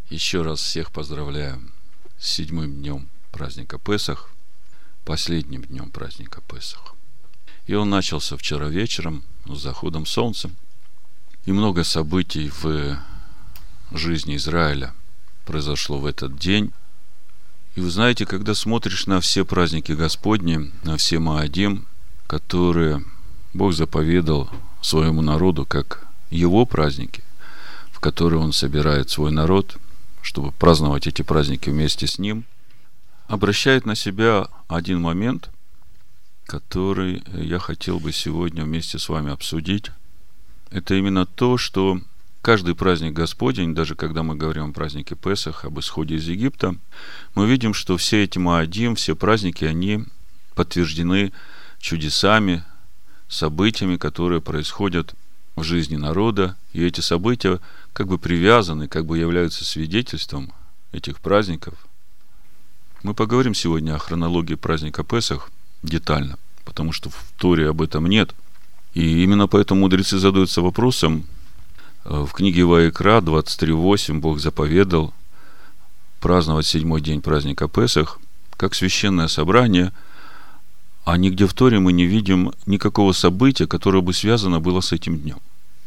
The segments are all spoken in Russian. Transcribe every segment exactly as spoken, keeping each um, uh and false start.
Еще раз всех поздравляю с седьмым днем праздника Песах, последним днем праздника Песах. И он начался вчера вечером с заходом солнца. И много событий в жизни Израиля произошло в этот день. И вы знаете, когда смотришь на все праздники Господни, на все Моадим, которые Бог заповедал своему народу как его праздники, в которые он собирает свой народ, чтобы праздновать эти праздники вместе с ним, обращает на себя один момент, который я хотел бы сегодня вместе с вами обсудить. Это именно то, что каждый праздник Господень, даже когда мы говорим о празднике Песах, об исходе из Египта, мы видим, что все эти Моадим, все праздники, они подтверждены чудесами, событиями, которые происходят в жизни народа, и эти события как бы привязаны, как бы являются свидетельством этих праздников. Мы поговорим сегодня о хронологии праздника Песах детально, потому что в Торе об этом нет. И именно поэтому мудрецы задаются вопросом. В книге Ваикра двадцать три восемь Бог заповедал праздновать седьмой день праздника Песах как священное собрание, а нигде в Торе мы не видим никакого события, которое бы связано было с этим днем.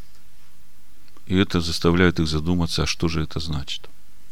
И это заставляет их задуматься, а что же это значит.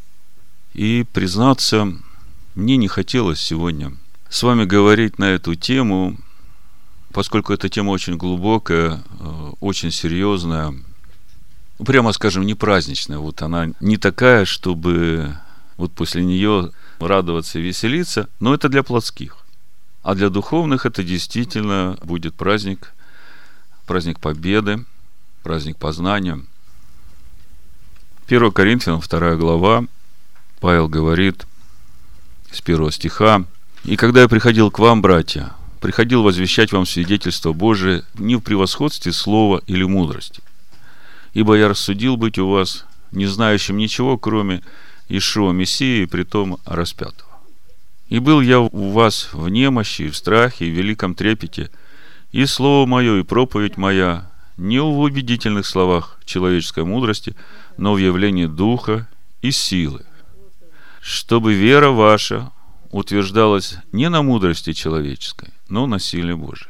И, признаться, мне не хотелось сегодня с вами говорить на эту тему, поскольку эта тема очень глубокая, очень серьезная, прямо скажем, не праздничная. Вот она не такая, чтобы вот после нее радоваться и веселиться, но это для плотских. А для духовных это действительно будет праздник, праздник победы, праздник познания. первое Коринфянам, вторая глава, Павел говорит с первого стиха: «И когда я приходил к вам, братья, приходил возвещать вам свидетельство Божие не в превосходстве слова или мудрости, ибо я рассудил быть у вас не знающим ничего, кроме Иешуа Мессии, притом распятого. И был я у вас в немощи, в страхе, и в великом трепете, и слово мое, и проповедь моя не в убедительных словах человеческой мудрости, но в явлении духа и силы, чтобы вера ваша утверждалась не на мудрости человеческой, но на силе Божией».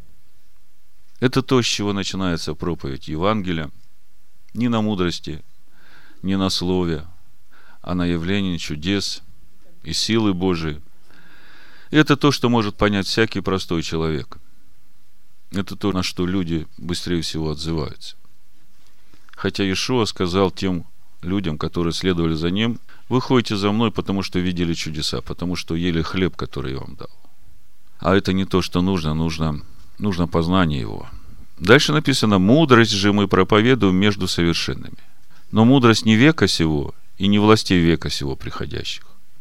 Это то, с чего начинается проповедь Евангелия. Не на мудрости, не на слове, а на явлении чудес и силы Божией. Это то, что может понять всякий простой человек. Это то, на что люди быстрее всего отзываются. Хотя Иешуа сказал тем людям, которые следовали за ним: вы ходите за мной, потому что видели чудеса, потому что ели хлеб, который я вам дал. А это не то, что нужно, нужно, нужно познание его. Дальше написано: мудрость же мы проповедуем между совершенными. Но мудрость не века сего и не властей века сего приходящих.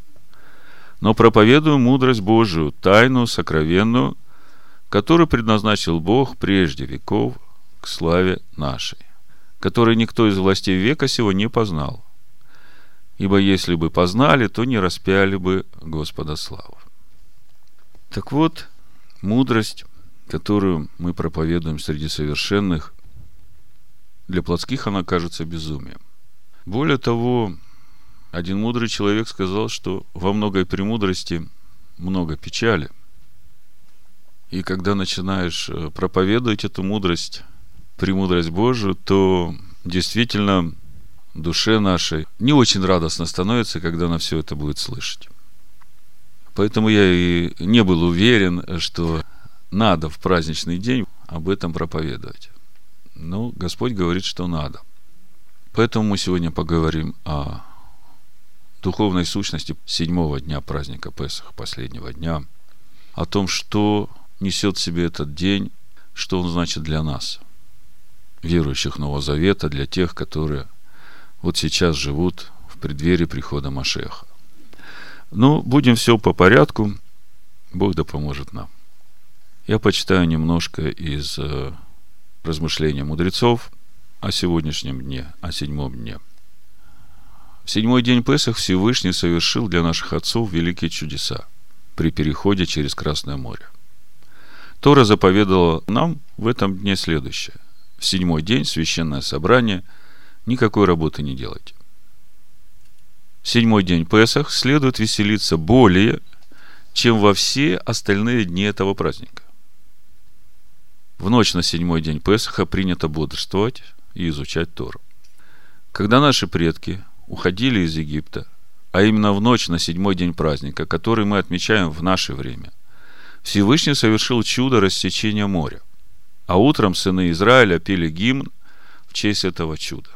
Но проповедуем мудрость Божию, тайну, сокровенную, которую предназначил Бог прежде веков к славе нашей, которой никто из властей века сего не познал. Ибо если бы познали, то не распяли бы Господа славу. Так вот, мудрость, которую мы проповедуем среди совершенных, для плотских она кажется безумием. Более того, один мудрый человек сказал, что во многой премудрости много печали. И когда начинаешь проповедовать эту мудрость, премудрость Божию, то действительно душе нашей не очень радостно становится, когда она все это будет слышать. Поэтому я и не был уверен, что надо в праздничный день об этом проповедовать. Но Господь говорит, что надо. Поэтому мы сегодня поговорим о духовной сущности седьмого дня праздника Песах, последнего дня, о том, что несет в себе этот день, что он значит для нас, верующих Нового Завета, для тех, которые вот сейчас живут в преддверии прихода Машиаха. Ну, будем все по порядку. Бог да поможет нам. Я почитаю немножко из э, размышления мудрецов о сегодняшнем дне, о седьмом дне. В седьмой день Песах Всевышний совершил для наших отцов великие чудеса при переходе через Красное море. Тора заповедала нам в этом дне следующее: в седьмой день священное собрание, никакой работы не делайте. седьмой день Песах следует веселиться более, чем во все остальные дни этого праздника. В ночь на седьмой день Песаха принято бодрствовать и изучать Тору. Когда наши предки уходили из Египта, а именно в ночь на седьмой день праздника, который мы отмечаем в наше время, Всевышний совершил чудо рассечения моря, а утром сыны Израиля пели гимн в честь этого чуда.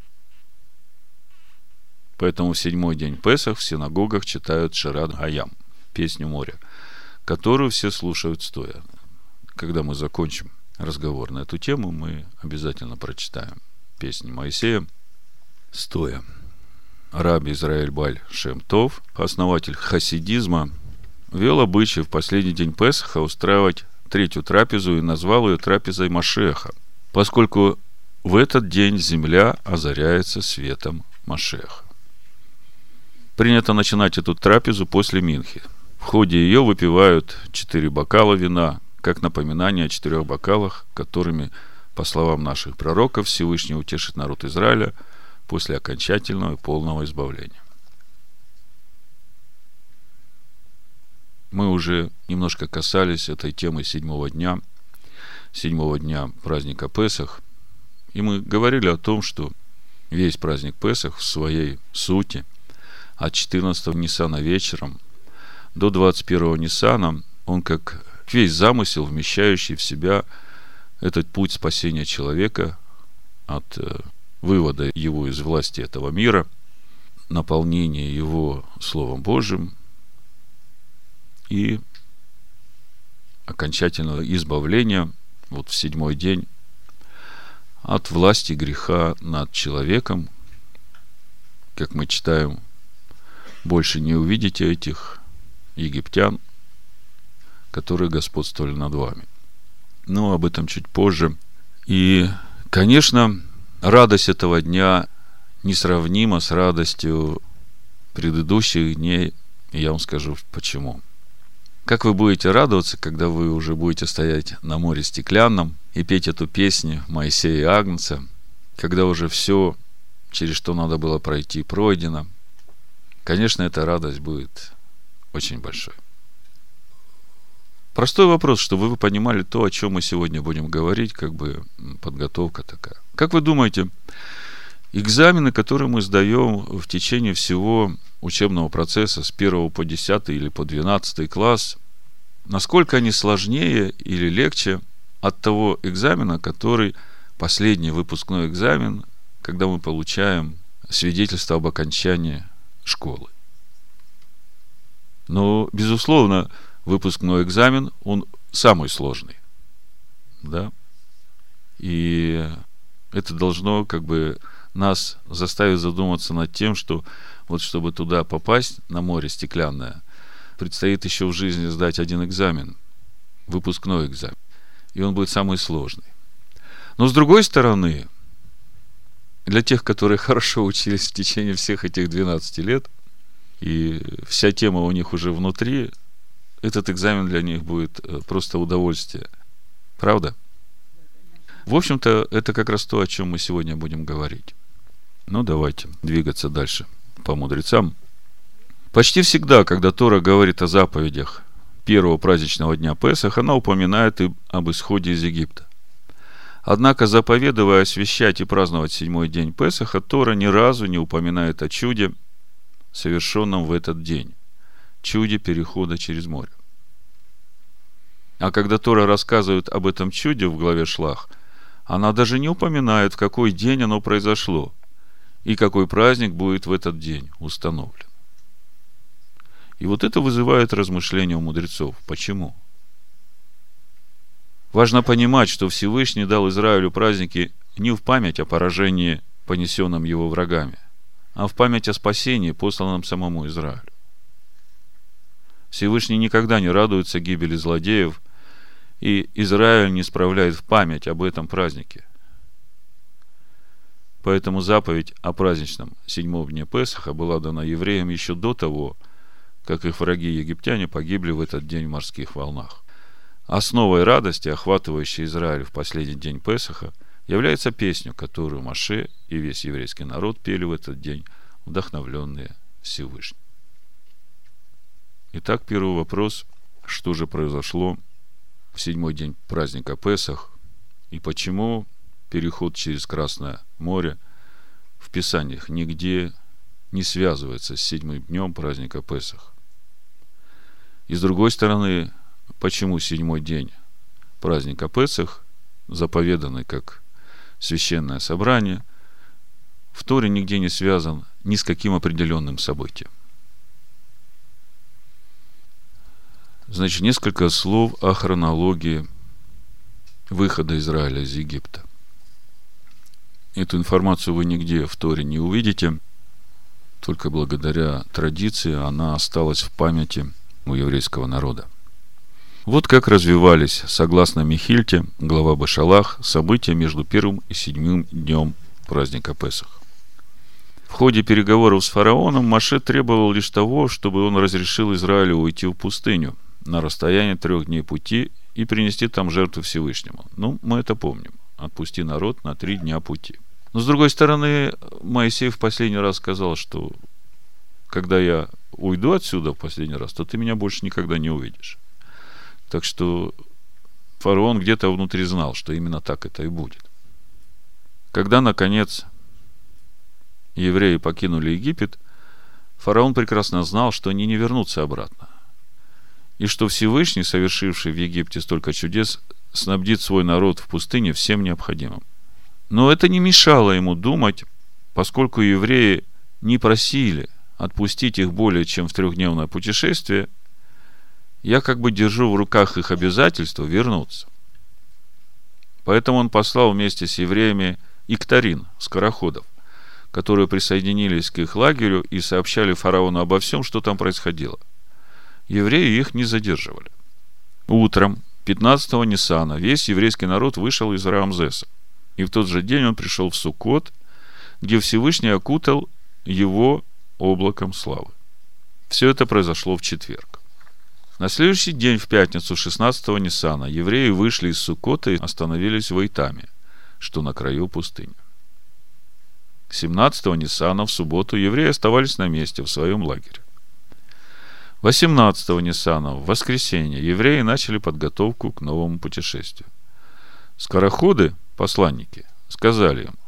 Поэтому в седьмой день Песах в синагогах читают Шират Гаям, песню моря, которую все слушают стоя. Когда мы закончим разговор на эту тему, мы обязательно прочитаем песню Моисея стоя. Раби Израиль Баль Шем Тов, основатель хасидизма, вел обычай в последний день Песаха устраивать третью трапезу и назвал ее трапезой Машеха, поскольку в этот день земля озаряется светом Машеха. Принято начинать эту трапезу после Минхи. В ходе ее выпивают четыре бокала вина, как напоминание о четырех бокалах, которыми, по словам наших пророков, Всевышний утешит народ Израиля после окончательного и полного избавления. Мы уже немножко касались этой темы седьмого дня, седьмого дня праздника Песах, и мы говорили о том, что весь праздник Песах в своей сути от четырнадцатого Ниссана вечером до двадцать первого Ниссана, он как весь замысел, вмещающий в себя этот путь спасения человека от вывода его из власти этого мира, наполнения его Словом Божьим и окончательного избавления вот в седьмой день от власти греха над человеком. Как мы читаем, больше не увидите этих египтян, которые господствовали над вами. Но об этом чуть позже. И, конечно, радость этого дня несравнима с радостью предыдущих дней. И я вам скажу, почему. Как вы будете радоваться, когда вы уже будете стоять на море стеклянном и петь эту песню Моисея и Агнца, когда уже все, через что надо было пройти, пройдено. Конечно, эта радость будет очень большой. Простой вопрос, чтобы вы понимали то, о чем мы сегодня будем говорить, как бы подготовка такая. Как вы думаете, экзамены, которые мы сдаем в течение всего учебного процесса с первого по десятый или по двенадцатый класс, насколько они сложнее или легче от того экзамена, который последний выпускной экзамен, когда мы получаем свидетельство об окончании школы? Но, безусловно, выпускной экзамен, он самый сложный. Да? И это должно как бы нас заставить задуматься над тем, что вот чтобы туда попасть, на море стеклянное, предстоит еще в жизни сдать один экзамен, выпускной экзамен. И он будет самый сложный. Но с другой стороны, для тех, которые хорошо учились в течение всех этих двенадцати лет, и вся тема у них уже внутри, этот экзамен для них будет просто удовольствие. Правда? В общем-то, это как раз то, о чем мы сегодня будем говорить. Ну, давайте двигаться дальше по мудрецам. Почти всегда, когда Тора говорит о заповедях первого праздничного дня Песах, она упоминает и об исходе из Египта. Однако, заповедуя освящать и праздновать седьмой день Песаха, Тора ни разу не упоминает о чуде, совершенном в этот день, чуде перехода через море. А когда Тора рассказывает об этом чуде в главе Шлах, она даже не упоминает, в какой день оно произошло и какой праздник будет в этот день установлен. И вот это вызывает размышления у мудрецов. Почему? Важно понимать, что Всевышний дал Израилю праздники не в память о поражении, понесенном его врагами, а в память о спасении, посланном самому Израилю. Всевышний никогда не радуется гибели злодеев, и Израиль не справляет в память об этом празднике. Поэтому заповедь о праздничном седьмом дне Песаха была дана евреям еще до того, как их враги-египтяне погибли в этот день в морских волнах. Основой радости, охватывающей Израиль в последний день Песаха, является песня, которую Моше и весь еврейский народ пели в этот день, вдохновленные Всевышний. Итак, первый вопрос. Что же произошло в седьмой день праздника Песах и почему переход через Красное море в Писаниях нигде не связывается с седьмым днем праздника Песах? И с другой стороны, почему седьмой день праздника Песах, заповеданный как священное собрание, в Торе нигде не связан ни с каким определенным событием? Значит, несколько слов о хронологии выхода Израиля из Египта. Эту информацию вы нигде в Торе не увидите, только благодаря традиции она осталась в памяти у еврейского народа. Вот как развивались, согласно Михильте, глава Бешалах, события между первым и седьмым днем праздника Песах. В ходе переговоров с фараоном Моше требовал лишь того, чтобы он разрешил Израилю уйти в пустыню на расстояние трех дней пути и принести там жертву Всевышнему. Ну, мы это помним. Отпусти народ на три дня пути. Но, с другой стороны, Моисей в последний раз сказал, что когда я уйду отсюда в последний раз, то ты меня больше никогда не увидишь. Так что фараон где-то внутри знал, что именно так это и будет. Когда, наконец, евреи покинули Египет, фараон прекрасно знал, что они не вернутся обратно. И что Всевышний, совершивший в Египте столько чудес, снабдит свой народ в пустыне всем необходимым. Но это не мешало ему думать, поскольку евреи не просили отпустить их более чем в трехдневное путешествие, я как бы держу в руках их обязательство вернуться. Поэтому он послал вместе с евреями иктарин, скороходов, которые присоединились к их лагерю и сообщали фараону обо всем, что там происходило. Евреи их не задерживали. Утром пятнадцатого Ниссана весь еврейский народ вышел из Рамзеса. И в тот же день он пришел в Суккот, где Всевышний окутал его облаком славы. Все это произошло в четверг. На следующий день, в пятницу шестнадцатого Ниссана, евреи вышли из Суккота и остановились в Эйтаме, что на краю пустыни. семнадцатого Ниссана, в субботу, евреи оставались на месте в своем лагере. восемнадцатого Ниссана, в воскресенье, евреи начали подготовку к новому путешествию. Скороходы, посланники, сказали им: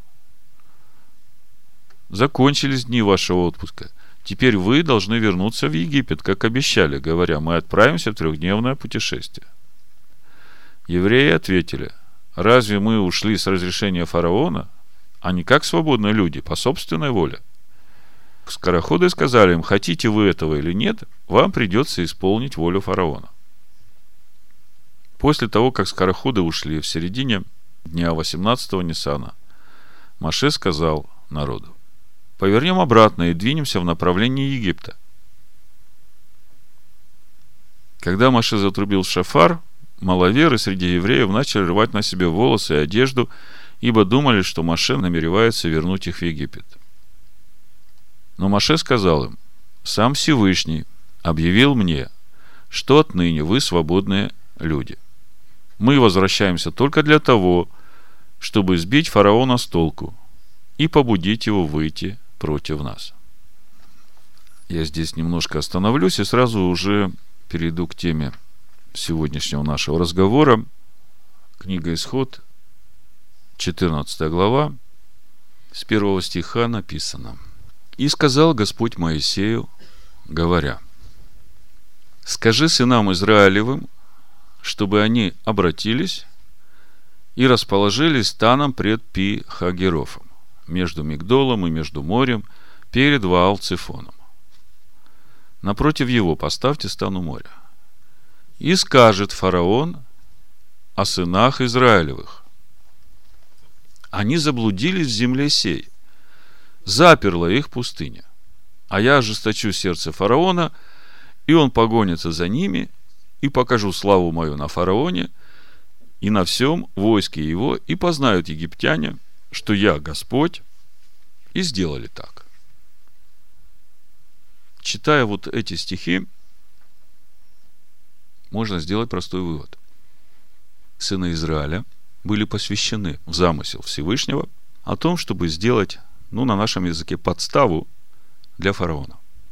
закончились дни вашего отпуска. Теперь вы должны вернуться в Египет, как обещали, говоря: мы отправимся в трехдневное путешествие. Евреи ответили: разве мы ушли с разрешения фараона, а не как свободные люди, по собственной воле? Скороходы сказали им: хотите вы этого или нет, вам придется исполнить волю фараона. После того, как скороходы ушли, в середине дня восемнадцатого Ниссана, Моше сказал народу: повернем обратно и двинемся в направлении Египта. Когда Моше затрубил шофар, маловеры среди евреев начали рвать на себе волосы и одежду, ибо думали, что Моше намеревается вернуть их в Египет. Но Моше сказал им: сам Всевышний объявил мне, что отныне вы свободные люди. Мы возвращаемся только для того, чтобы сбить фараона с толку и побудить его выйти против нас. Я здесь немножко остановлюсь и сразу уже перейду к теме сегодняшнего нашего разговора. Книга Исход, четырнадцатая глава, с первого стиха написано: «И сказал Господь Моисею, говоря: скажи сынам Израилевым, чтобы они обратились и расположились станом пред Пи-Хагерофом, между Мигдолом и между морем, перед Ваал-Цифоном. Напротив его поставьте стан у моря. И скажет фараон о сынах Израилевых: они заблудились в земле сей, заперла их пустыня. А я ожесточу сердце фараона, и он погонится за ними, и покажу славу мою на фараоне и на всем войске его, и познают египтяне, что я Господь». И сделали так. Читая вот эти стихи, можно сделать простой вывод. Сыны Израиля были посвящены в замысел Всевышнего о том, чтобы сделать, ну, на нашем языке, подставу для фараона.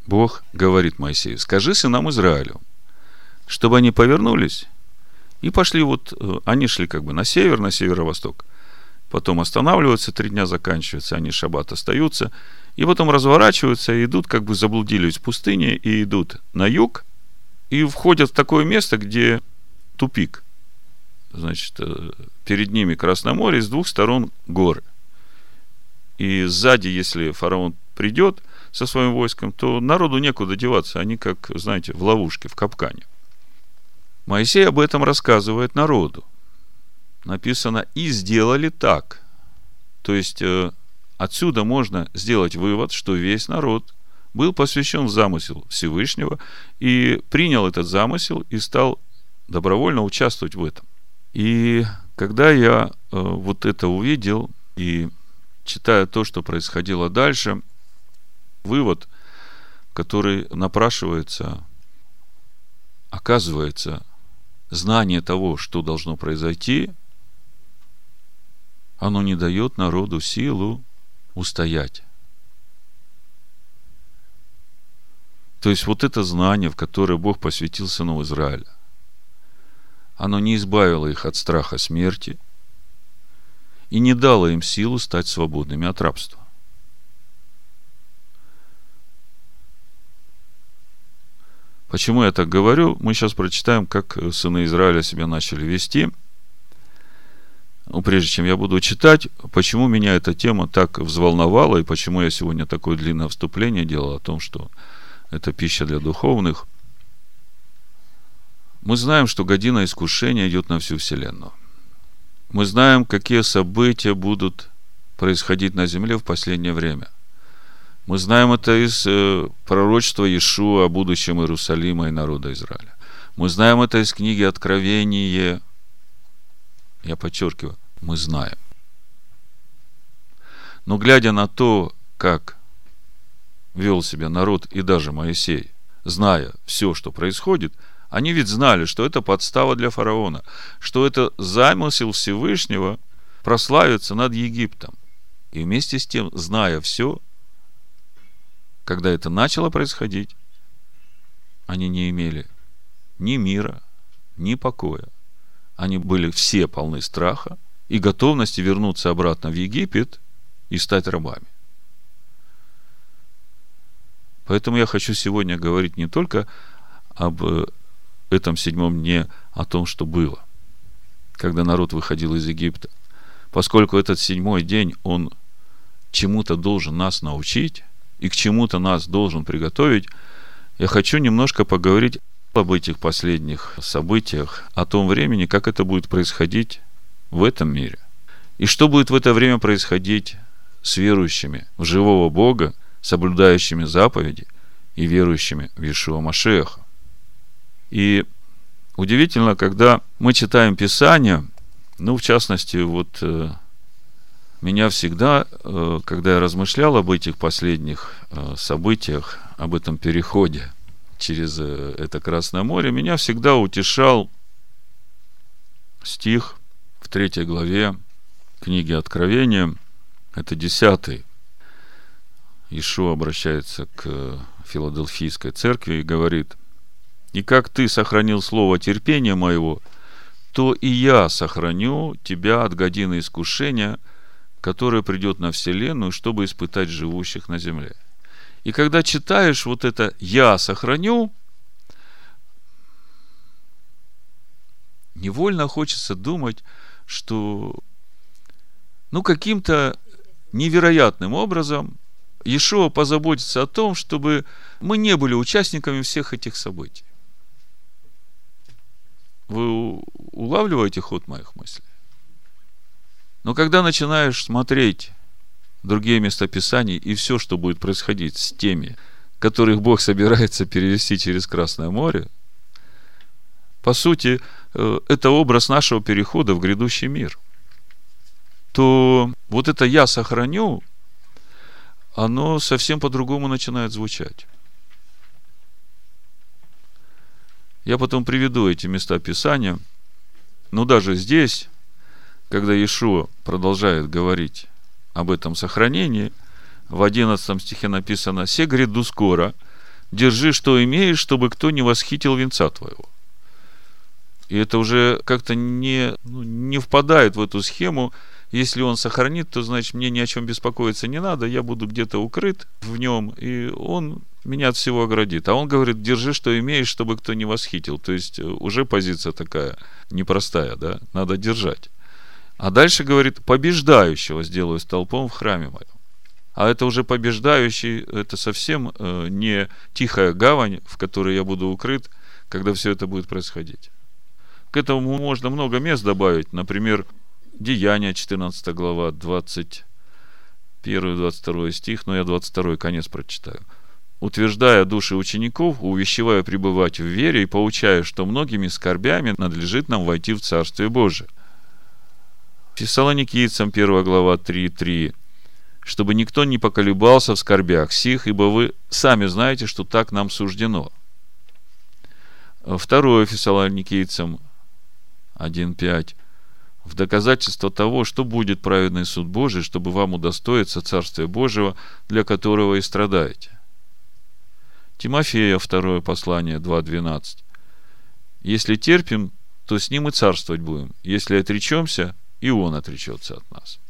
Бог говорит Моисею: скажи сынам Израилю, чтобы они повернулись и пошли, вот они шли как бы на север, на северо-восток, потом останавливаются, три дня заканчиваются, они шаббат остаются, и потом разворачиваются и идут, как бы заблудились в пустыне, и идут на юг, и входят в такое место, где тупик. Значит, перед ними Красное море, с двух сторон горы. И сзади, если фараон придет со своим войском, то народу некуда деваться, они, как, знаете, в ловушке, в капкане. Моисей об этом рассказывает народу. Написано: и сделали так. То есть отсюда можно сделать вывод, что весь народ был посвящен в замысел Всевышнего и принял этот замысел и стал добровольно участвовать в этом. И когда я вот это увидел и читая то, что происходило дальше, вывод, который напрашивается, оказывается, знание того, что должно произойти, оно не дает народу силу устоять. То есть вот это знание, в которое Бог посвятил сынов Израиля, оно не избавило их от страха смерти и не дало им силу стать свободными от рабства. Почему я так говорю? Мы сейчас прочитаем, как сыны Израиля себя начали вести. Но прежде чем я буду читать, почему меня эта тема так взволновала, и почему я сегодня такое длинное вступление делал о том, что это пища для духовных. Мы знаем, что година искушения идет на всю вселенную. Мы знаем, какие события будут происходить на земле в последнее время. Мы знаем это из э, пророчества Иешуа о будущем Иерусалима и народа Израиля. Мы знаем это из книги Откровения. Я подчеркиваю, мы знаем. Но глядя на то, как вел себя народ и даже Моисей, зная все, что происходит, они ведь знали, что это подстава для фараона, что это замысел Всевышнего прославиться над Египтом. И вместе с тем, зная все, когда это начало происходить, они не имели ни мира, ни покоя. Они были все полны страха и готовности вернуться обратно в Египет и стать рабами. Поэтому я хочу сегодня говорить не только об этом седьмом дне, о том, что было, когда народ выходил из Египта. Поскольку этот седьмой день, он чему-то должен нас научить и к чему-то нас должен приготовить, я хочу немножко поговорить об этих последних событиях, о том времени, как это будет происходить в этом мире. И что будет в это время происходить с верующими в живого Бога, соблюдающими заповеди и верующими в Иешуа Машиаха. И удивительно, когда мы читаем Писание, ну, в частности, вот э, меня всегда, э, когда я размышлял об этих последних э, событиях, об этом переходе через э, это Красное море, меня всегда утешал стих в третьей главе книги Откровения, это десятый. Иешуа обращается к Филадельфийской церкви и говорит: «И как ты сохранил слово терпения моего, то и я сохраню тебя от годины искушения, которое придет на вселенную, чтобы испытать живущих на земле». И когда читаешь вот это «я сохраню», невольно хочется думать, что ну каким-то невероятным образом Иешуа позаботится о том, чтобы мы не были участниками всех этих событий. Вы улавливаете ход моих мыслей? Но когда начинаешь смотреть другие местописания и все, что будет происходить с теми, которых Бог собирается перевести через Красное море, по сути, это образ нашего перехода в грядущий мир, то вот это «я сохраню», оно совсем по-другому начинает звучать. Я потом приведу эти места Писания, но даже здесь, когда Иешуа продолжает говорить об этом сохранении, в одиннадцатом стихе написано: «Се гряду скоро, держи, что имеешь, чтобы кто не восхитил венца твоего. И это уже как-то не, ну, не впадает в эту схему. Если он сохранит, то, значит, мне ни о чем беспокоиться не надо, я буду где-то укрыт в нем, и он меня от всего оградит. А он говорит, держи, что имеешь, чтобы кто не восхитил. То есть, уже позиция такая непростая, да, надо держать. А дальше говорит, побеждающего сделаю столпом в храме моем. А это уже побеждающий, это совсем э, не тихая гавань, в которой я буду укрыт, когда все это будет происходить. К этому можно много мест добавить. Например, Деяния, четырнадцатая глава, двадцать первый двадцать второй стих, но я двадцать второй конец прочитаю. «Утверждая души учеников, увещевая пребывать в вере и поучая, что многими скорбями надлежит нам войти в Царствие Божие». Фессалоникийцам, первая глава, три три. «Чтобы никто не поколебался в скорбях сих, ибо вы сами знаете, что так нам суждено». Второе Фессалоникийцам один пять. «В доказательство того, что будет праведный суд Божий, чтобы вам удостоиться Царствия Божьего, для которого и страдаете». Тимофея, второе послание, два двенадцать. «Если терпим, то с ним и царствовать будем. Если отречемся, и он отречется от нас».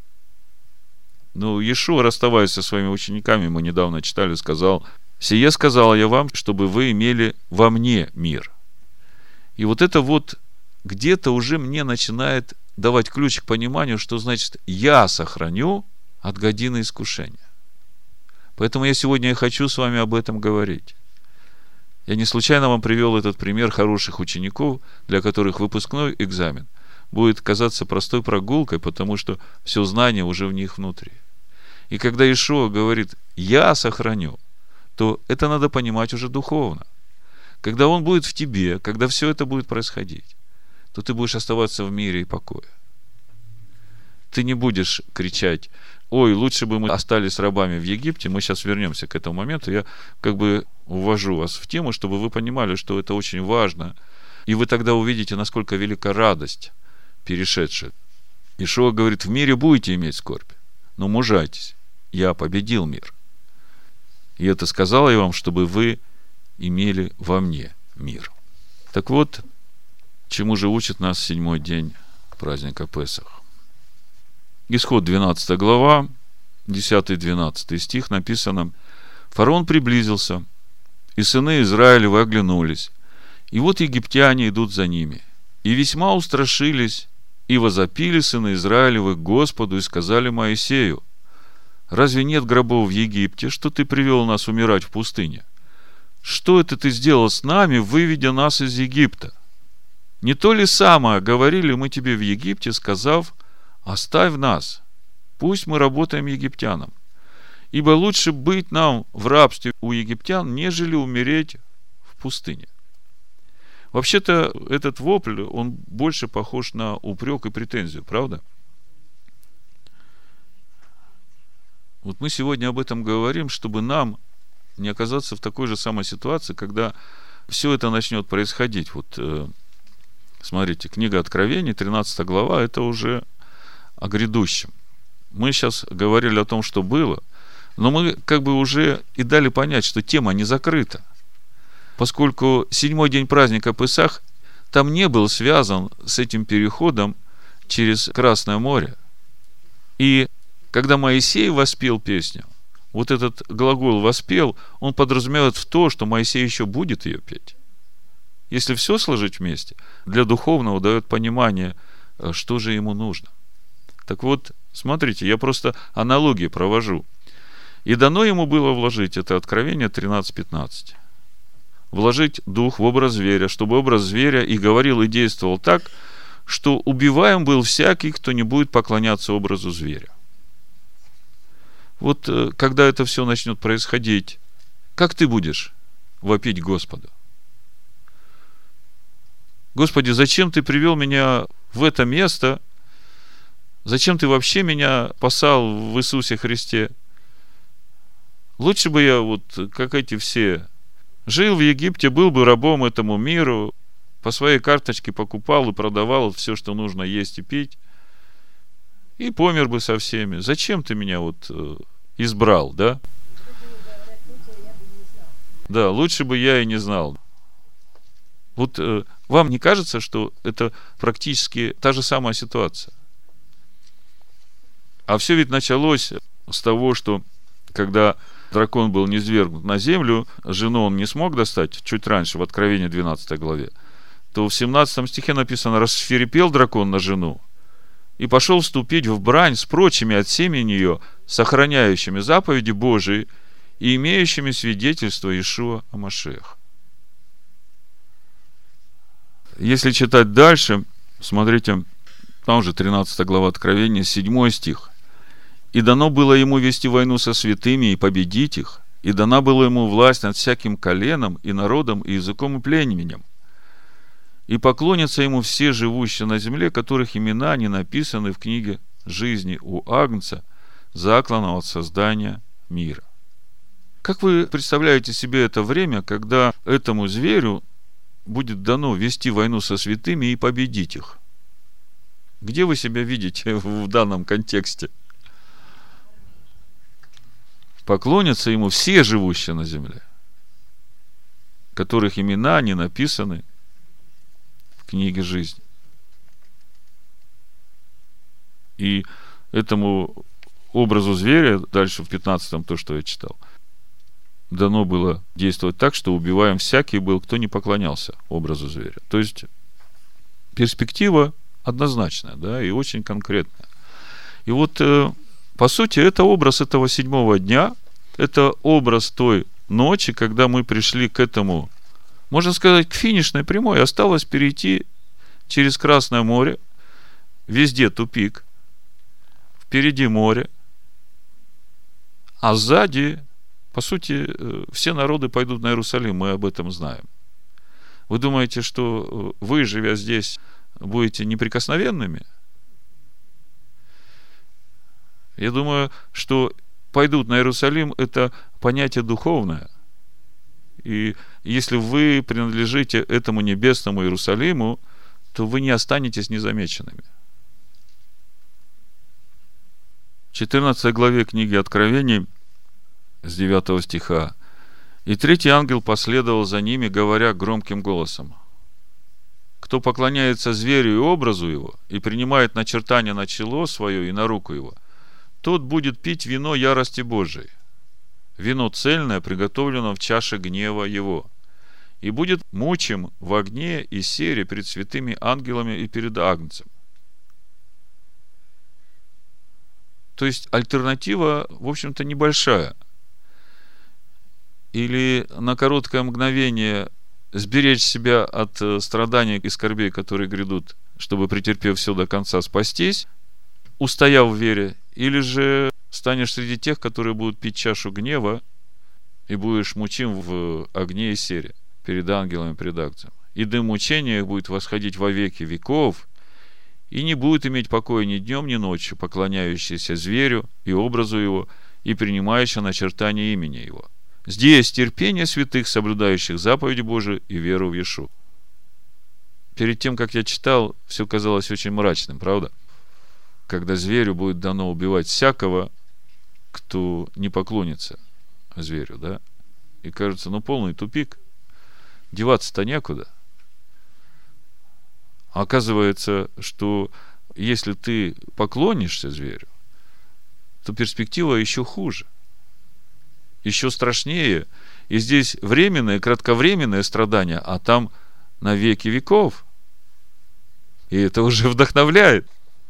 Ну, Иешуа, расставаясь со своими учениками, мы недавно читали, сказал: «Сие сказал я вам, чтобы вы имели во мне мир». И вот это вот где-то уже мне начинает давать ключ к пониманию, что значит «я сохраню от годины искушения». Поэтому я сегодня и хочу с вами об этом говорить. Я не случайно вам привел этот пример хороших учеников, для которых выпускной экзамен будет казаться простой прогулкой, потому что все знание уже в них внутри. И когда Иешуа говорит «я сохраню», то это надо понимать уже духовно. Когда Он будет в тебе, когда все это будет происходить, то ты будешь оставаться в мире и покое. Ты не будешь кричать: ой, лучше бы мы остались рабами в Египте. Мы сейчас вернемся к этому моменту. Я как бы увожу вас в тему, чтобы вы понимали, что это очень важно. И вы тогда увидите, насколько велика радость перешедшая. Иешуа говорит: в мире будете иметь скорбь, но мужайтесь, я победил мир. И это сказал я вам, чтобы вы имели во мне мир. Так вот, чему же учит нас седьмой день праздника Песах? Исход двенадцатая глава, десятый-двенадцатый стих написано: «Фараон приблизился, и сыны Израилевы оглянулись, и вот египтяне идут за ними, и весьма устрашились, и возопили сыны Израилевы к Господу, и сказали Моисею: разве нет гробов в Египте, что ты привел нас умирать в пустыне? Что это ты сделал с нами, выведя нас из Египта? Не то ли самое говорили мы тебе в Египте, сказав: оставь нас, пусть мы работаем египтянам, ибо лучше быть нам в рабстве у египтян, нежели умереть в пустыне». Вообще-то этот вопль, он больше похож на упрек и претензию, правда? Вот мы сегодня об этом говорим, чтобы нам не оказаться в такой же самой ситуации, когда все это начнет происходить. Вот смотрите, книга Откровений, тринадцатая глава, это уже о грядущем. Мы сейчас говорили о том, что было, но мы как бы уже и дали понять, что тема не закрыта. Поскольку седьмой день праздника Песах там не был связан с этим переходом через Красное море. И когда Моисей воспел песню, вот этот глагол «воспел», он подразумевает в то, что Моисей еще будет ее петь. Если все сложить вместе, для духовного дает понимание, что же ему нужно. Так вот, смотрите, я просто аналогии провожу. «И дано ему было вложить», это Откровение тринадцать пятнадцать, «вложить дух в образ зверя, чтобы образ зверя и говорил, и действовал так, что убиваем был всякий, кто не будет поклоняться образу зверя». Вот когда это все начнет происходить, как ты будешь вопить Господу? Господи, зачем ты привел меня в это место? Зачем ты вообще меня спасал в Иисусе Христе? Лучше бы я, вот как эти все, жил в Египте, был бы рабом этому миру, по своей карточке покупал и продавал все, что нужно есть и пить, и помер бы со всеми. Зачем ты меня вот избрал, да? Да, лучше бы я и не знал. Вот э, вам не кажется, что это практически та же самая ситуация? А все ведь началось с того, что когда дракон был низвергнут на землю, жену он не смог достать чуть раньше, в Откровении двенадцатой главе, то в семнадцатом стихе написано: «Рассвирепел дракон на жену и пошел вступить в брань с прочими от семени ее, сохраняющими заповеди Божии и имеющими свидетельство Иешуа о Машиах». Если читать дальше, смотрите, там же тринадцатая глава Откровения, седьмой стих. «И дано было ему вести войну со святыми и победить их, и дана была ему власть над всяким коленом и народом и языком и племенем. И поклонятся ему все живущие на земле, которых имена не написаны в книге жизни у Агнца, закланного от создания мира». Как вы представляете себе это время, когда этому зверю будет дано вести войну со святыми и победить их? Где вы себя видите в данном контексте? Поклонятся ему все живущие на земле, которых имена не написаны в книге жизни. И этому образу зверя, дальше в пятнадцатом, то, что я читал, дано было действовать так, что убиваем всякий был, кто не поклонялся образу зверя. То есть перспектива однозначная, да, и очень конкретная. И вот, э, по сути, это образ этого седьмого дня, это образ той ночи, когда мы пришли к этому, можно сказать, к финишной прямой. Осталось перейти через Красное море, везде тупик, впереди море, а сзади, по сути, все народы пойдут на Иерусалим, мы об этом знаем. Вы думаете, что вы, живя здесь, будете неприкосновенными? Я думаю, что пойдут на Иерусалим — это понятие духовное. И если вы принадлежите этому небесному Иерусалиму, то вы не останетесь незамеченными. В четырнадцатой главе книги Откровений, с девятого стиха: «И третий ангел последовал за ними, говоря громким голосом: кто поклоняется зверю и образу его, и принимает начертание на чело свое и на руку его, тот будет пить вино ярости Божией, вино цельное, приготовлено в чаше гнева его, и будет мучим в огне и сере пред святыми ангелами и перед Агнцем». То есть альтернатива, в общем-то, небольшая. Или на короткое мгновение сберечь себя от страданий и скорбей, которые грядут, чтобы, претерпев все до конца, спастись, устояв в вере, или же станешь среди тех, которые будут пить чашу гнева, и будешь мучим в огне и сере перед ангелами, перед Агнцем. И дым мучения их будет восходить во веки веков, и не будет иметь покоя ни днем, ни ночью, поклоняющийся зверю и образу его, и принимающий начертание имени его. Здесь терпение святых, соблюдающих заповеди Божии и веру в Иешуа. Перед тем, как я читал, все казалось очень мрачным, правда? Когда зверю будет дано убивать всякого, кто не поклонится зверю, да? И кажется, ну, полный тупик. Деваться-то некуда. А оказывается, что если ты поклонишься зверю, то перспектива еще хуже, еще страшнее. И здесь временное, кратковременное страдание, а там на веки веков. И это уже вдохновляет.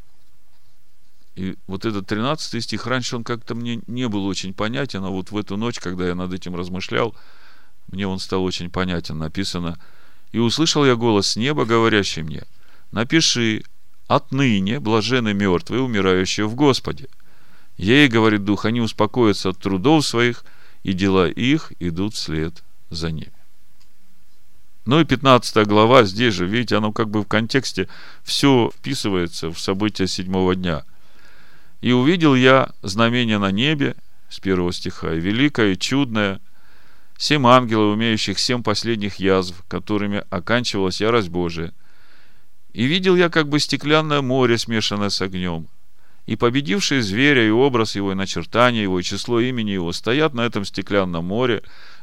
И вот этот тринадцатый стих, раньше он как-то мне не был очень понятен, а вот в эту ночь, когда я над этим размышлял, мне он стал очень понятен. Написано: «И услышал я голос с неба, говорящий мне: напиши: отныне блаженны мертвые, умирающие в Господе. Ей, говорит Дух, они успокоятся от трудов своих, и дела их идут вслед за ними». Ну и пятнадцатая глава, здесь же, видите, оно как бы в контексте все вписывается в события седьмого дня. «И увидел я знамение на небе», с первого стиха, «и великое, и чудное, семь ангелов, умеющих семь последних язв, которыми оканчивалась ярость Божия. И видел я как бы стеклянное море, смешанное с огнем. И победившие зверя, и образ его, и начертание его, и число имени его стоят на этом стеклянном море,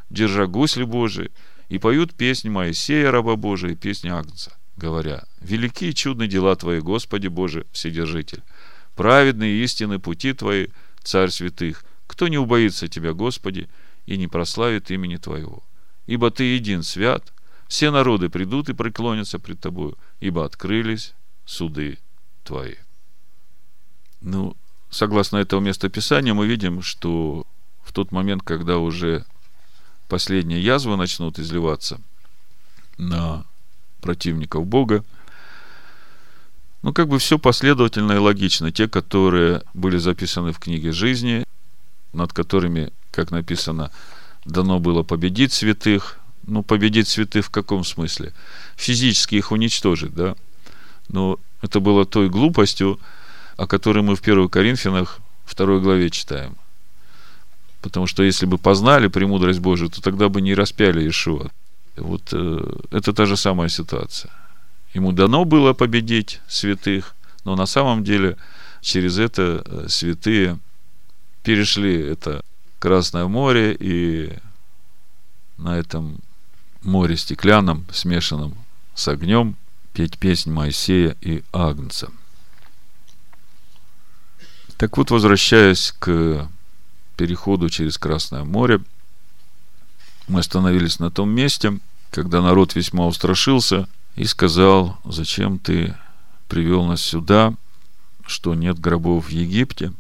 держа гусли Божии, и поют песнь Моисея, раба Божия, и песнь Агнца, говоря: велики и чудны дела Твои, Господи Боже, Вседержитель, праведные и истинны пути Твои, Царь святых. Кто не убоится Тебя, Господи, и не прославит имени Твоего? Ибо Ты един свят, все народы придут и преклонятся пред Тобою, ибо открылись суды Твои. Ну, согласно этому местописанию, мы видим, что в тот момент, когда уже последние язвы начнут изливаться на противников Бога, ну, как бы все последовательно и логично. Те, которые были записаны в книге жизни, над которыми, как написано, дано было победить святых. Ну, победить святых в каком смысле? Физически их уничтожить, да? Но это было той глупостью, о которой мы в первых Коринфянах второй главе читаем. Потому что если бы познали премудрость Божию, то тогда бы не распяли Иешуа. Вот э, это та же самая ситуация. Ему дано было победить святых, но на самом деле через это святые перешли это Красное море, и на этом море стеклянном, смешанном с огнем, петь песнь Моисея и Агнца. Так вот, возвращаясь к переходу через Красное море, мы остановились на том месте, когда народ весьма устрашился и сказал: зачем ты привел нас сюда, что нет гробов в Египте?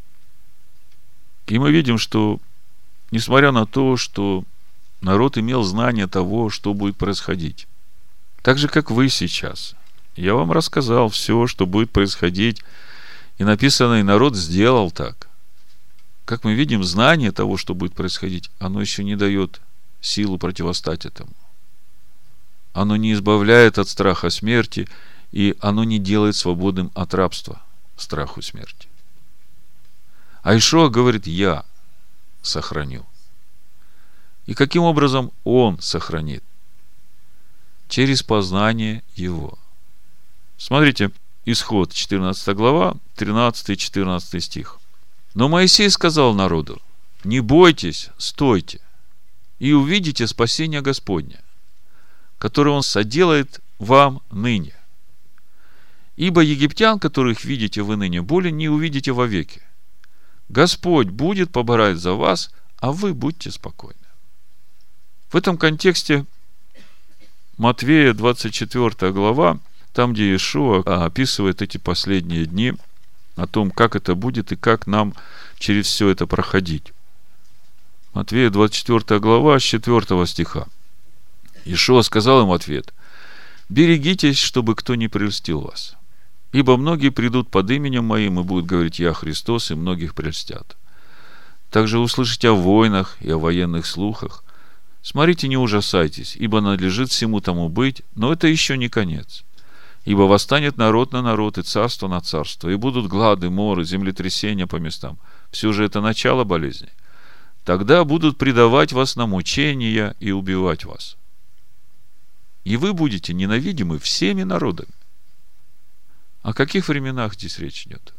И мы видим, что несмотря на то, что народ имел знание того, что будет происходить, так же, как вы сейчас, я вам рассказал все, что будет происходить, и написано, и народ сделал так. Как мы видим, знание того, что будет происходить, оно еще не дает силу противостать этому. Оно не избавляет от страха смерти, и оно не делает свободным от рабства страху смерти. А Иешуа говорит: я сохраню. И каким образом Он сохранит? Через познание Его. Смотрите, Исход, четырнадцатая глава, тринадцатый и четырнадцатый стих. Но Моисей сказал народу: не бойтесь, стойте, и увидите спасение Господне, которое Он соделает вам ныне. Ибо египтян, которых видите вы ныне, более не увидите вовеки. Господь будет поборать за вас, а вы будьте спокойны. В этом контексте Матвея, двадцать четвёртая глава, там, где Иешуа описывает эти последние дни, о том, как это будет и как нам через все это проходить. Матвея, двадцать четвёртая глава, с четвёртого стиха. Иешуа сказал им в ответ: берегитесь, чтобы кто не прельстил вас. Ибо многие придут под именем Моим и будут говорить: я Христос, и многих прельстят. Также услышите о войнах и о военных слухах. Смотрите, не ужасайтесь, ибо надлежит всему тому быть, но это еще не конец. Ибо восстанет народ на народ, и царство на царство, и будут глады, моры, землетрясения по местам. Все же это начало болезней. Тогда будут предавать вас на мучения и убивать вас. И вы будете ненавидимы всеми народами. О каких временах здесь речь идет?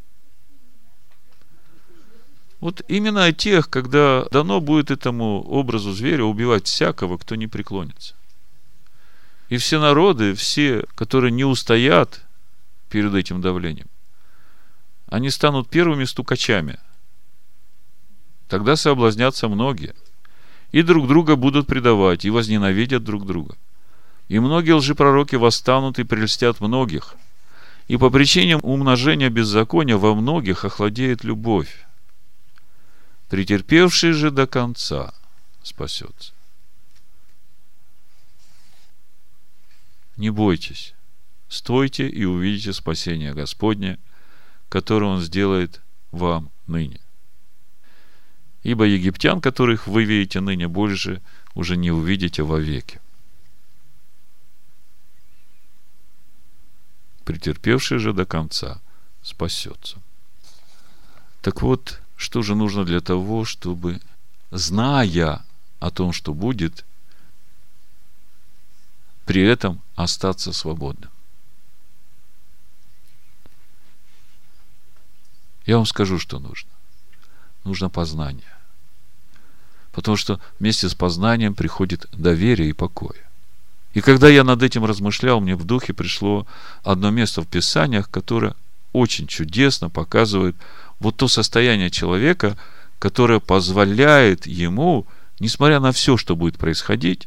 Вот именно о тех, когда дано будет этому образу зверя убивать всякого, кто не преклонится. И все народы, все, которые не устоят перед этим давлением, они станут первыми стукачами. Тогда соблазнятся многие. И друг друга будут предавать, и возненавидят друг друга. И многие лжепророки восстанут и прельстят многих. И по причине умножения беззакония во многих охладеет любовь. Претерпевший же до конца спасется. Не бойтесь, стойте и увидите спасение Господне, которое Он сделает вам ныне. Ибо египтян, которых вы видите ныне, больше уже не увидите вовеки. Претерпевший же до конца спасется. Так вот, что же нужно для того, чтобы, зная о том, что будет, при этом остаться свободным? Я вам скажу, что нужно. Нужно познание. Потому что вместе с познанием приходит доверие и покой. И когда я над этим размышлял, мне в духе пришло одно место в Писаниях, которое очень чудесно показывает вот то состояние человека, которое позволяет ему, несмотря на все, что будет происходить,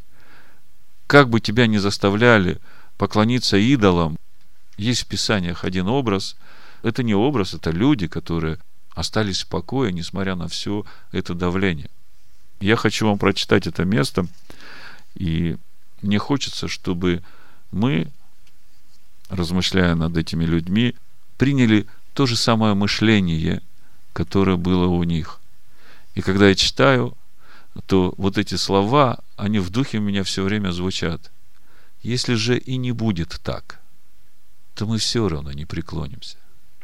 как бы тебя ни заставляли поклониться идолам, есть в Писаниях один образ. Это не образ, это люди, которые остались в покое, несмотря на все это давление. Я хочу вам прочитать это место, и мне хочется, чтобы мы, размышляя над этими людьми, приняли то же самое мышление, которое было у них. И когда я читаю, то вот эти слова, они в духе у меня все время звучат. Если же и не будет так, то мы все равно не преклонимся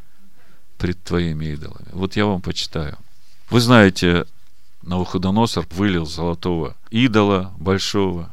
пред твоими идолами. Вот я вам почитаю. Вы знаете, Навуходоносор вылил золотого идола большого,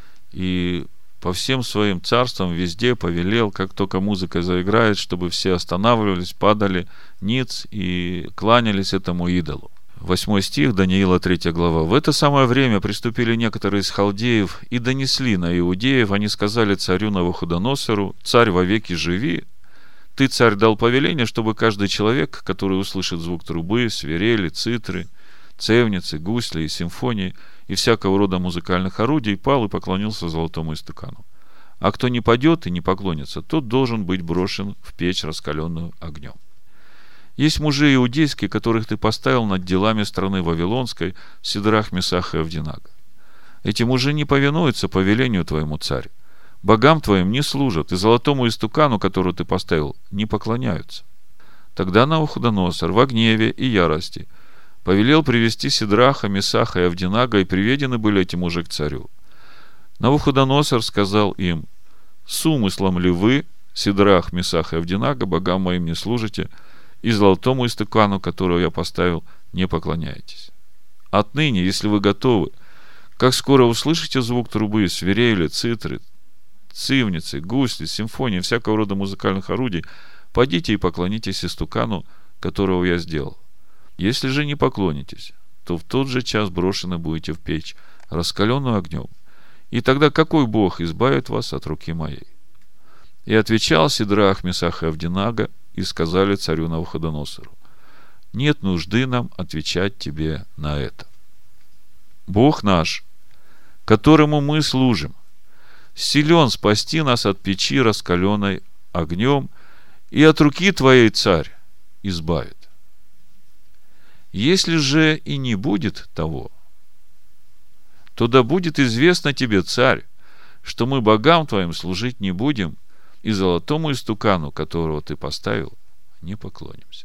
и по всем своим царствам везде повелел, как только музыка заиграет, чтобы все останавливались, падали ниц и кланялись этому идолу. Восьмой стих, Даниила, третья глава. В это самое время приступили некоторые из халдеев и донесли на иудеев. Они сказали царю Навуходоносору: «Царь, вовеки живи! Ты, царь, дал повеление, чтобы каждый человек, который услышит звук трубы, свирели, цитры, цевницы, гусли и симфонии и всякого рода музыкальных орудий, пал и поклонился золотому истукану. А кто не падет и не поклонится, тот должен быть брошен в печь, раскаленную огнем. Есть мужи иудейские, которых ты поставил над делами страны Вавилонской, Сидрах, Месах и Авдинага. Эти мужи не повинуются повелению твоему, царь. Богам твоим не служат, и золотому истукану, которого ты поставил, не поклоняются». Тогда Навуходоносор в гневе и ярости повелел привести Сидраха, Месаха и Авдинага, и приведены были эти мужи к царю. Навуходоносор сказал им: «С умыслом ли вы, Сидрах, Месах и Авдинага, богам моим не служите, и золотому истукану, которого я поставил, не поклоняетесь? Отныне, если вы готовы, как скоро услышите звук трубы, свирели, цитры, цивницы, гусли, симфонии, всякого рода музыкальных орудий, подите и поклонитесь истукану, которого я сделал. Если же не поклонитесь, то в тот же час брошены будете в печь, раскаленную огнем. И тогда какой Бог избавит вас от руки моей?» И отвечал Сидрах, Месах и Авдинага, и сказали царю Навуходоносору: «Нет нужды нам отвечать тебе на это. Бог наш, которому мы служим, силен спасти нас от печи, раскаленной огнем, и от руки твоей, царь, избавит. Если же и не будет того, то да будет известно тебе, царь, что мы богам твоим служить не будем, и золотому истукану, которого ты поставил, не поклонимся».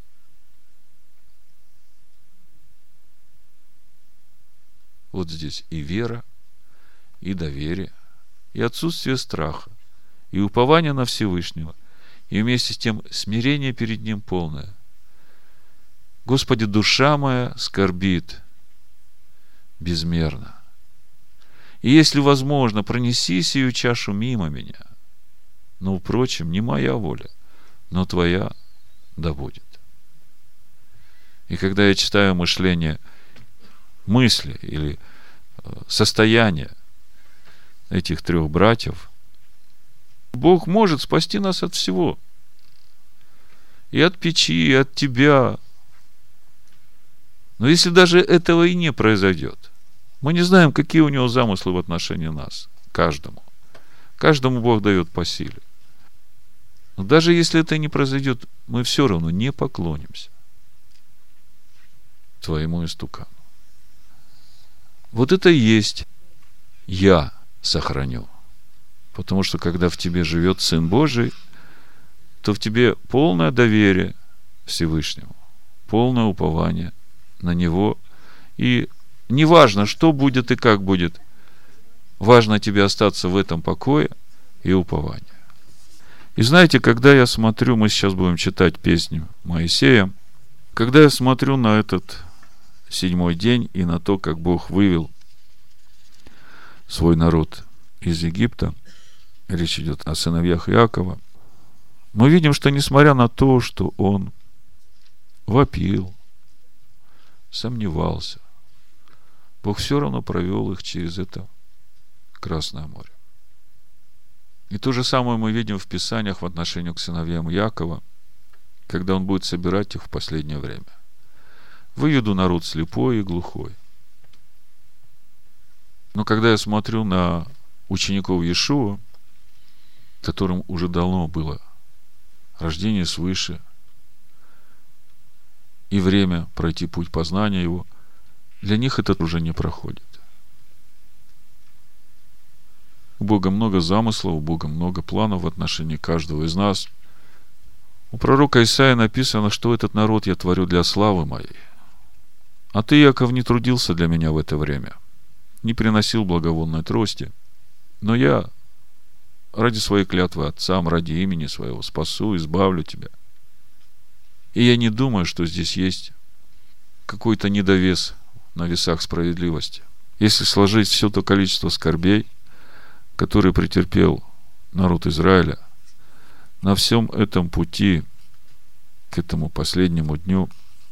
Вот здесь и вера, и доверие, и отсутствие страха, и упование на Всевышнего, и вместе с тем смирение перед Ним полное. «Господи, душа моя скорбит безмерно. И если возможно, пронеси сию чашу мимо меня. Но, впрочем, не моя воля, но твоя да будет». И когда я читаю мышление, мысли или состояние этих трех братьев, Бог может спасти нас от всего. И от печи, и от тебя. Но если даже этого и не произойдет, мы не знаем, какие у него замыслы в отношении нас, каждому. Каждому Бог дает по силе. Но даже если это не произойдет, мы все равно не поклонимся твоему истукану. Вот это и есть «я сохраню». Потому что когда в тебе живет Сын Божий, то в тебе полное доверие Всевышнему, полное упование на Него. И не важно, что будет и как будет, важно тебе остаться в этом покое и уповании. И знаете, когда я смотрю, мы сейчас будем читать песню Моисея, когда я смотрю на этот седьмой день и на то, как Бог вывел свой народ из Египта, речь идет о сыновьях Иакова, мы видим, что несмотря на то, что он вопил, сомневался, Бог все равно провел их через это Красное море. И то же самое мы видим в Писаниях в отношении к сыновьям Якова, когда он будет собирать их в последнее время. Выведу народ слепой и глухой. Но когда я смотрю на учеников Иешуа, которым уже давно было рождение свыше и время пройти путь познания его, для них это уже не проходит. У Бога много замыслов, у Бога много планов в отношении каждого из нас. У пророка Исаия написано, что этот народ я творю для славы моей. А ты, Яков, не трудился для меня в это время, не приносил благовонной трости, но я ради своей клятвы отцам, ради имени своего спасу, избавлю тебя. И я не думаю, что здесь есть какой-то недовес на весах справедливости. Если сложить все то количество скорбей, которые претерпел народ Израиля, на всем этом пути к этому последнему дню,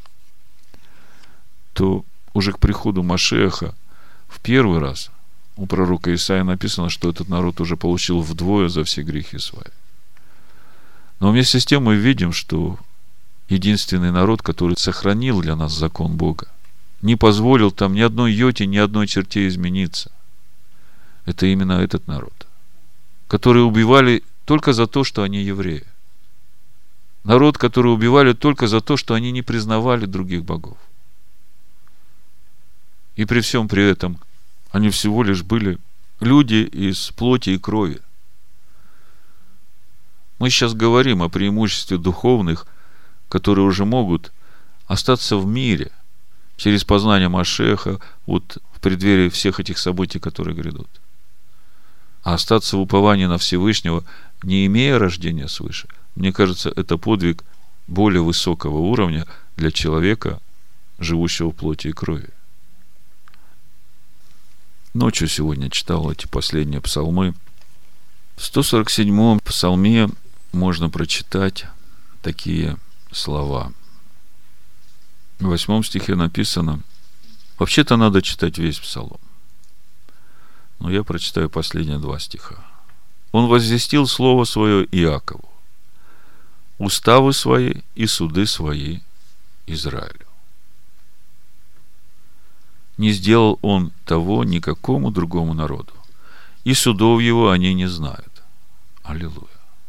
то уже к приходу Машиаха в первый раз у пророка Исаия написано, что этот народ уже получил вдвое за все грехи свои. Но вместе с тем мы видим, что единственный народ, который сохранил для нас закон Бога, не позволил там ни одной йоте, ни одной черте измениться, это именно этот народ, который убивали только за то, что они евреи. Народ, который убивали только за то, что они не признавали других богов. И при всем при этом они всего лишь были люди из плоти и крови. Мы сейчас говорим о преимуществе духовных, которые уже могут остаться в мире через познание Машиаха вот в преддверии всех этих событий, которые грядут. А остаться в уповании на Всевышнего, не имея рождения свыше, мне кажется, это подвиг более высокого уровня для человека, живущего в плоти и крови. Ночью сегодня читал эти последние псалмы. В сто сорок седьмом псалме можно прочитать такие слова. В восьмом стихе написано, вообще-то надо читать весь псалом, но я прочитаю последние два стиха. Он возвестил слово свое Иакову, уставы свои и суды свои Израилю. Не сделал он того никакому другому народу, и судов его они не знают. Аллилуйя.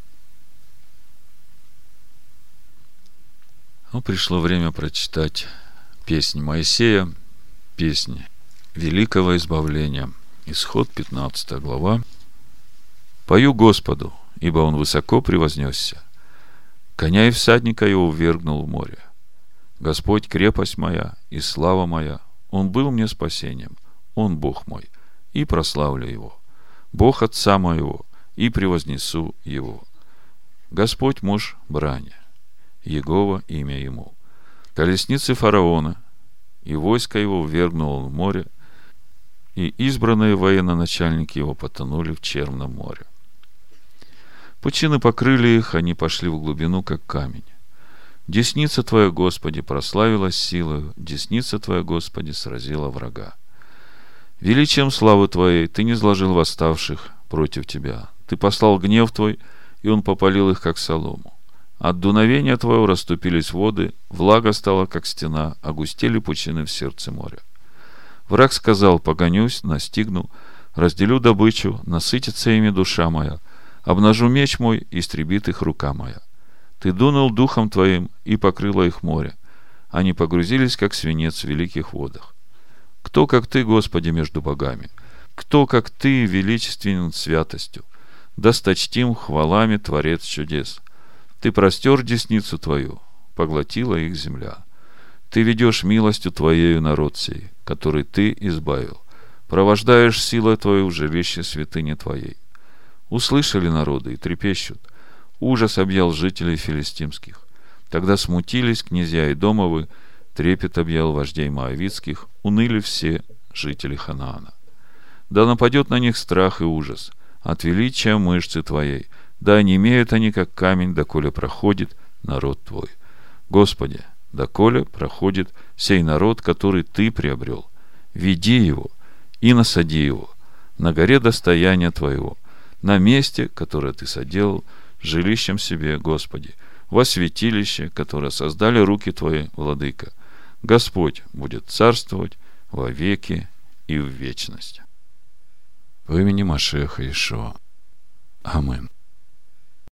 Ну, пришло время прочитать песнь Моисея, песнь великого избавления. Исход, пятнадцатая глава. «Пою Господу, ибо Он высоко превознесся. Коня и всадника его ввергнул в море. Господь, крепость моя и слава моя, Он был мне спасением, Он Бог мой, и прославлю Его. Бог Отца моего, и превознесу Его. Господь муж брани, Егова имя Ему. Колесницы фараона, и войско его ввергнул он в море, и избранные военно-начальники его потонули в Черном море. Пучины покрыли их, они пошли в глубину, как камень. Десница Твоя, Господи, прославилась силою, десница Твоя, Господи, сразила врага. Величием славы Твоей Ты низложил восставших против Тебя. Ты послал гнев Твой, и он попалил их, как солому. От дуновения Твоего расступились воды, влага стала, как стена, огустели пучины в сердце моря. Враг сказал, погонюсь, настигну, разделю добычу, насытится ими душа моя, обнажу меч мой, истребит их рука моя. Ты дунул духом Твоим, и покрыло их море. Они погрузились, как свинец в великих водах. Кто, как Ты, Господи, между богами? Кто, как Ты, величественен святостью? Досточтим хвалами Творец чудес. Ты простер десницу Твою, поглотила их земля. Ты ведешь милостью Твоею народ сей, который Ты избавил. Провождаешь силой Твою в жилище святыни Твоей. Услышали народы и трепещут. Ужас объял жителей филистимских. Тогда смутились князья Эдомовы, трепет объял вождей моавитских, уныли все жители Ханаана. Да нападет на них страх и ужас от величия мышцы Твоей, да онемеют они, как камень, доколе проходит народ Твой. Господи, доколе проходит сей народ, который Ты приобрел, веди его и насади его на горе достояния твоего, на месте, которое ты соделал жилищем себе, Господи, во святилище, которое создали руки твои, владыка. Господь будет царствовать во веки и в вечность. В имени Машеха Иешуа. Амин.